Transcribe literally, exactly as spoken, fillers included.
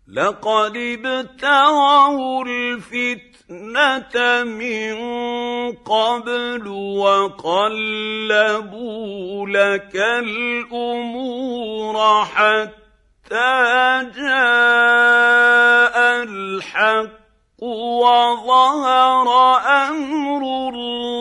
لقد ابتغوا الفتنة من قبل وقلبوا لك الأمور حتى جاء الحق وظهر أمر الله